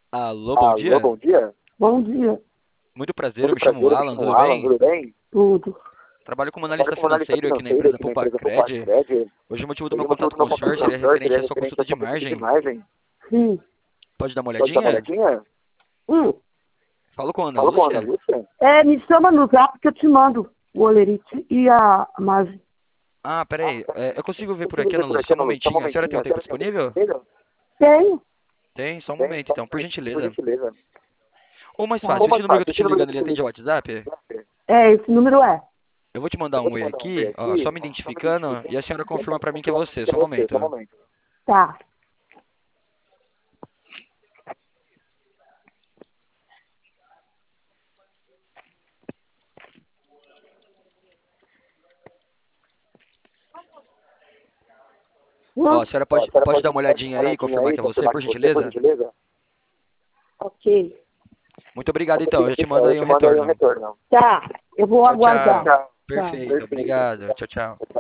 Alô, bom dia. Alô, bom dia. Bom dia. Muito prazer, eu me chamo Alan, tudo bem? Tudo bem? Tudo. Trabalho como analista financeiro aqui na empresa Poupa-Cred. Hoje o motivo do meu contato com o senhor seria referente à sua consulta de margem. Sim. Pode dar uma Pode dar uma olhadinha? olhadinha? Falo com a Ana Fala com a Ana Lúcia. Lúcia. Me chama no zap que eu te mando o olerite e a margem. Ah, peraí. Eu consigo ver por aqui, Ana Lúcia. Só um momentinho. A senhora tem um tempo disponível? Tenho. Tem, só um momento então, por gentileza. gentileza. Ou mais fácil, esse número que eu tô te ligando, ele atende ao WhatsApp? Esse número é. Eu vou te mandar um oi aqui, ó, só me identificando, e a senhora confirma pra mim que é você, só um momento. Tá. Ó, a senhora pode dar uma olhadinha aí e confirmar que é você, por gentileza? Ok. Muito obrigado então, eu já te mando aí um retorno. Tá. Eu vou Tchau, aguardar. tchau. Tá. Perfeito, obrigado. Tchau, tchau.